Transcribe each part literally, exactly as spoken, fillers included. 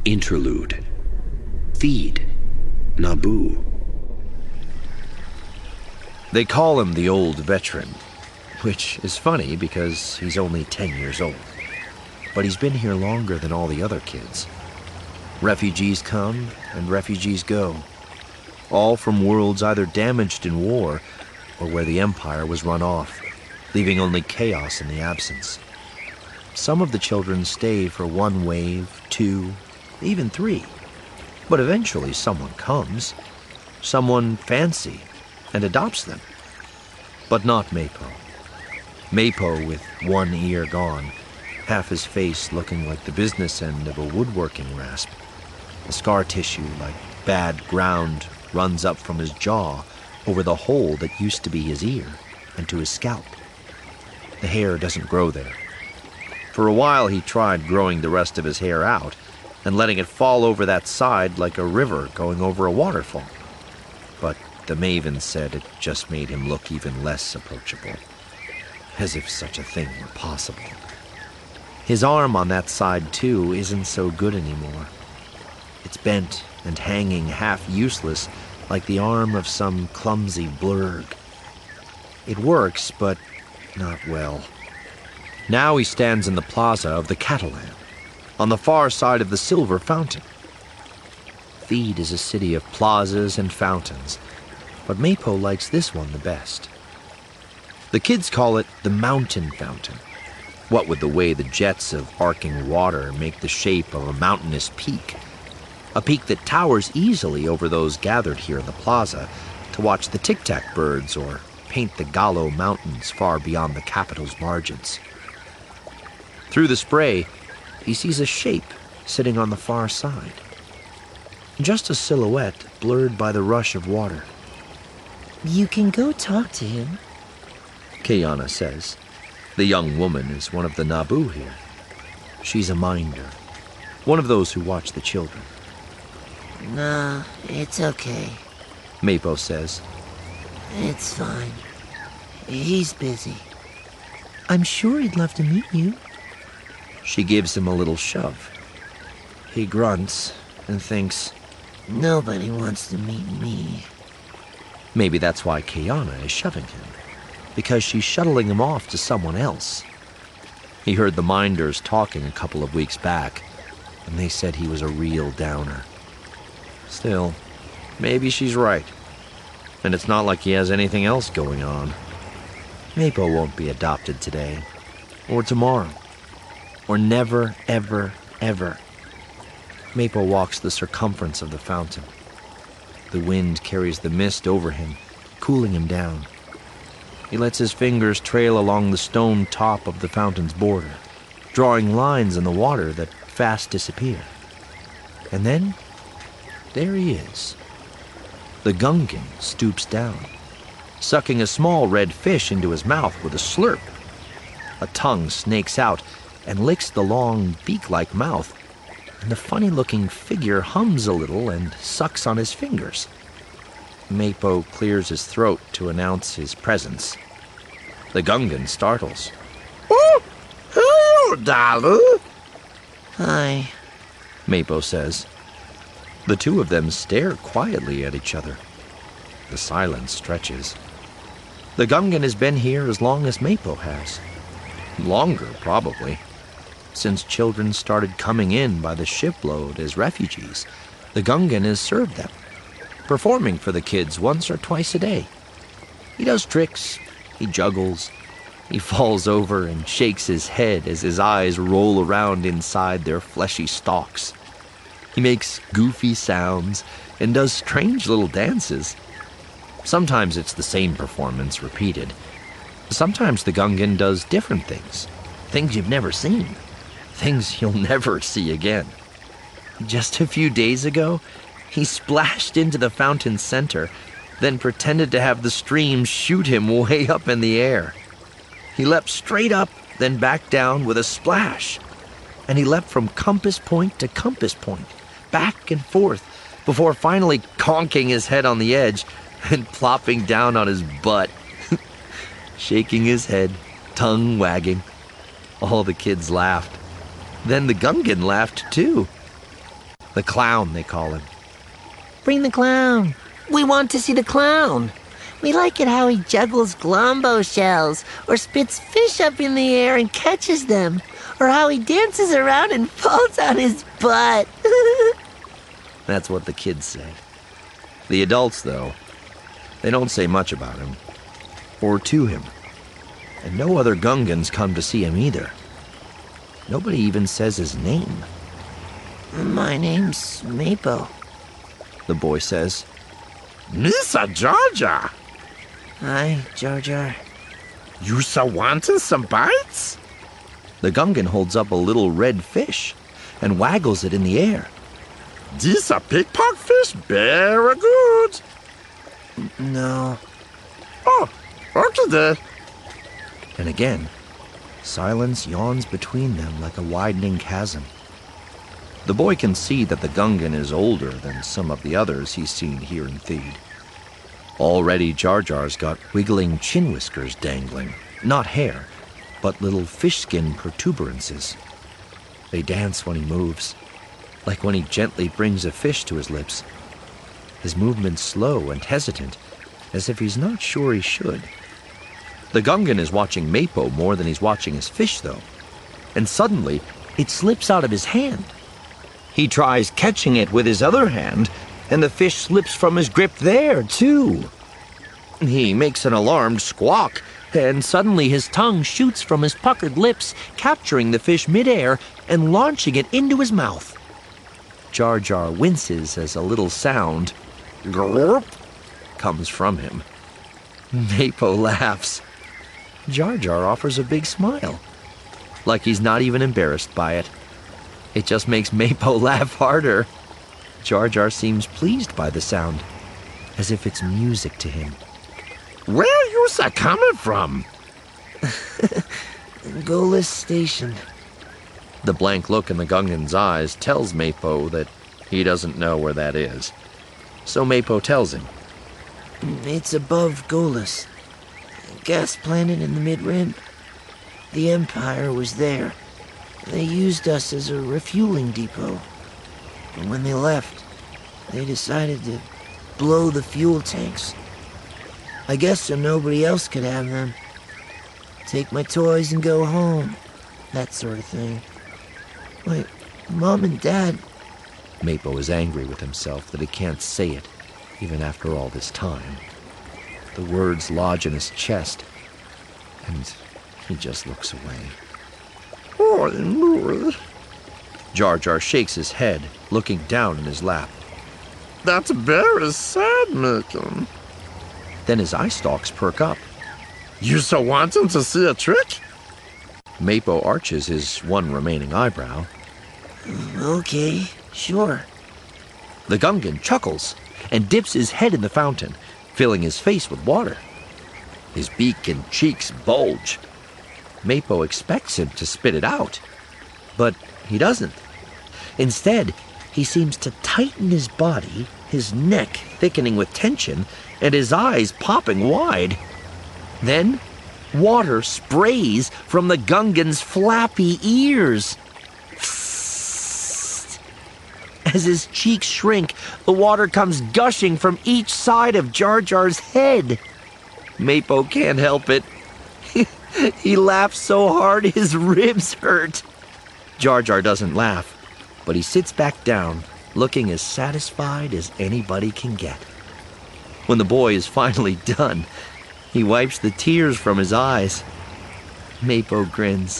Interlude. Theed. Naboo. They call him the Old Veteran, which is funny because he's only ten years old. But he's been here longer than all the other kids. Refugees come and refugees go, all from worlds either damaged in war or where the Empire was run off, leaving only chaos in the absence. Some of the children stay for one wave, two, even three. But eventually someone comes, someone fancy, and adopts them. But not Maypo. Maypo with one ear gone, half his face looking like the business end of a woodworking rasp. The scar tissue, like bad ground, runs up from his jaw over the hole that used to be his ear and to his scalp. The hair doesn't grow there. For a while he tried growing the rest of his hair out and letting it fall over that side like a river going over a waterfall. But the Maven said it just made him look even less approachable, as if such a thing were possible. His arm on that side, too, isn't so good anymore. It's bent and hanging half useless like the arm of some clumsy blurg. It works, but not well. Now he stands in the plaza of the Catalan, on the far side of the Silver Fountain. Theed is a city of plazas and fountains, but Maypo likes this one the best. The kids call it the Mountain Fountain, what with the way the jets of arcing water make the shape of a mountainous peak, a peak that towers easily over those gathered here in the plaza to watch the tic-tac birds or paint the Gallo Mountains far beyond the capital's margins. Through the spray, he sees a shape sitting on the far side. Just a silhouette blurred by the rush of water. You can go talk to him, Kayana says. The young woman is one of the Naboo here. She's a minder, one of those who watch the children. Nah, it's okay, Maypo says. It's fine. He's busy. I'm sure he'd love to meet you. She gives him a little shove. He grunts and thinks, nobody wants to meet me. Maybe that's why Kayana is shoving him, because she's shuttling him off to someone else. He heard the Minders talking a couple of weeks back, and they said he was a real downer. Still, maybe she's right. And it's not like he has anything else going on. Maypo won't be adopted today, or tomorrow, or never, ever, ever. Maypo walks the circumference of the fountain. The wind carries the mist over him, cooling him down. He lets his fingers trail along the stone top of the fountain's border, drawing lines in the water that fast disappear. And then, there he is. The Gungan stoops down, sucking a small red fish into his mouth with a slurp. A tongue snakes out and licks the long, beak-like mouth, and the funny-looking figure hums a little and sucks on his fingers. Maypo clears his throat to announce his presence. The Gungan startles. Oh, hello, Dalu. Hi, Maypo says. The two of them stare quietly at each other. The silence stretches. The Gungan has been here as long as Maypo has. Longer, probably. Since children started coming in by the shipload as refugees, the Gungan has served them, performing for the kids once or twice a day. He does tricks, he juggles, he falls over and shakes his head as his eyes roll around inside their fleshy stalks. He makes goofy sounds and does strange little dances. Sometimes it's the same performance repeated. Sometimes the Gungan does different things, things you've never seen, things you'll never see again. Just a few days ago, he splashed into the fountain's center, then pretended to have the stream shoot him way up in the air. He leapt straight up, then back down with a splash. And he leapt from compass point to compass point, back and forth, before finally conking his head on the edge and plopping down on his butt, shaking his head, tongue wagging. All the kids laughed. Then the Gungan laughed too. The clown, they call him. Bring the clown. We want to see the clown. We like it how he juggles glombo shells, or spits fish up in the air and catches them, or how he dances around and falls on his butt. That's what the kids say. The adults, though, they don't say much about him, or to him. And no other Gungans come to see him either. Nobody even says his name. My name's Mapo, the boy says. Misa Jar Jar. Hi, Jar Jar. You so wanting some bites? The Gungan holds up a little red fish and waggles it in the air. These are pickpock fish, very good. No. Oh, okay then. And again, silence yawns between them like a widening chasm. The boy can see that the Gungan is older than some of the others he's seen here in Theed. Already Jar Jar's got wiggling chin whiskers dangling, not hair, but little fish skin protuberances. They dance when he moves, like when he gently brings a fish to his lips. His movement's slow and hesitant, as if he's not sure he should. The Gungan is watching Mapo more than he's watching his fish, though. And suddenly, it slips out of his hand. He tries catching it with his other hand, and the fish slips from his grip there, too. He makes an alarmed squawk, and suddenly his tongue shoots from his puckered lips, capturing the fish midair and launching it into his mouth. Jar Jar winces as a little sound, glorp, comes from him. Mapo laughs. Jar Jar offers a big smile, like he's not even embarrassed by it. It just makes Mapo laugh harder. Jar Jar seems pleased by the sound, as if it's music to him. Where you sa coming from? Golis Station. The blank look in the Gungan's eyes tells Mapo that he doesn't know where that is. So Mapo tells him. It's above Golis. A gas planet in the mid-rim. The Empire was there. They used us as a refueling depot. And when they left, they decided to blow the fuel tanks. I guess so nobody else could have them. Take my toys and go home. That sort of thing. My mom and dad... Mapo is angry with himself that he can't say it, even after all this time. The words lodge in his chest, and he just looks away. Oh, Lord. Jar Jar shakes his head, looking down in his lap. That's very sad, Malcolm. Then his eye stalks perk up. You so wanting to see a trick? Mapo arches his one remaining eyebrow. Okay, sure. The Gungan chuckles and dips his head in the fountain, filling his face with water. His beak and cheeks bulge. Mapo expects him to spit it out, but he doesn't. Instead, he seems to tighten his body, his neck thickening with tension, and his eyes popping wide. Then, water sprays from the Gungan's flappy ears. Psst. As his cheeks shrink, the water comes gushing from each side of Jar Jar's head. Mapo can't help it. He laughs so hard his ribs hurt. Jar Jar doesn't laugh, but he sits back down, looking as satisfied as anybody can get. When the boy is finally done, he wipes the tears from his eyes. Mapo grins.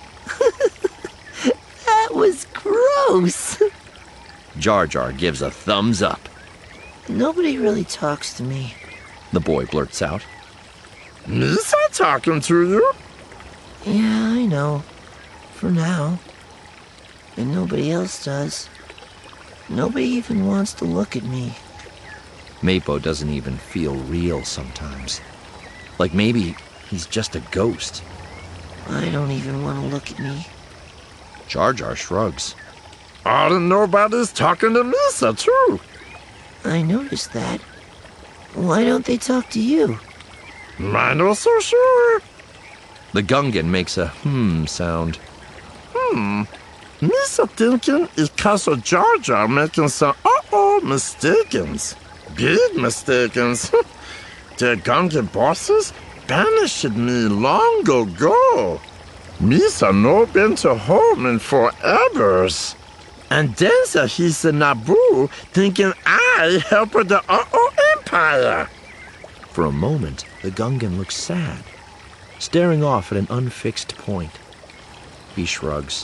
That was gross. Jar Jar gives a thumbs up. Nobody really talks to me. The boy blurts out. Me's not talking to you. Yeah, I know. For now. And nobody else does. Nobody even wants to look at me. Mapo doesn't even feel real sometimes. Like maybe he's just a ghost. I don't even want to look at me. Jar Jar shrugs. I didn't know nobody's talking to Misa, too. I noticed that. Why don't they talk to you? I'm not so sure. The Gungan makes a hmm sound. Hmm. Misa thinking is Castle Jar Jar making some uh-oh mistakes. Big mistakes. The Gungan bosses banished me long ago. Misa no been to home in forever's. And then he's a Naboo thinking I help the uh-oh empire. For a moment, the Gungan looks sad, staring off at an unfixed point. He shrugs.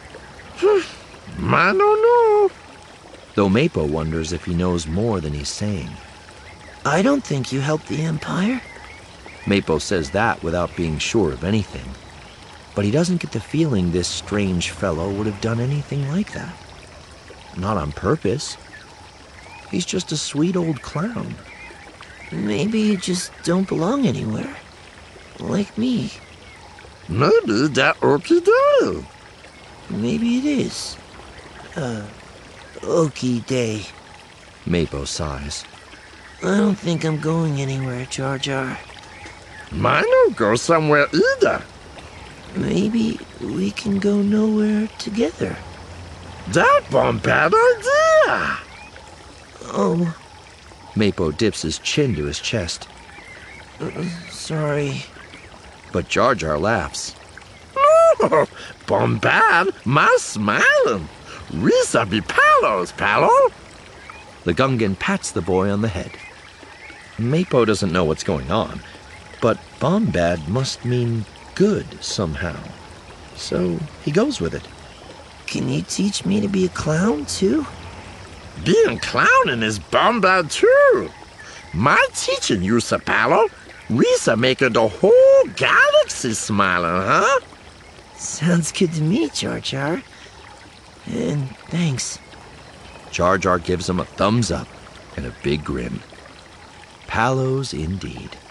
I don't know. Though Mappo wonders if he knows more than he's saying. I don't think you helped the Empire. Mappo says that without being sure of anything. But he doesn't get the feeling this strange fellow would have done anything like that. Not on purpose. He's just a sweet old clown. Maybe you just don't belong anywhere. Like me. Maybe that Okie do. Maybe it is. Uh, Okie Day. Mappo sighs. I don't think I'm going anywhere, Jar Jar. Mine don't go somewhere either. Maybe we can go nowhere together. That one bad idea. Oh, Mappo dips his chin to his chest. sorry. But Jar Jar laughs. No, Bombad, my smiling. Risa be palos, palo. The Gungan pats the boy on the head. Mappo doesn't know what's going on, but Bombad must mean good somehow. So he goes with it. Can you teach me to be a clown, too? Being clowning is Bombad too. My teaching you, Sapalo. Risa making the whole galaxy smiling, huh? Sounds good to me, Jar Jar. And thanks. Jar Jar gives him a thumbs up and a big grin. Palos indeed.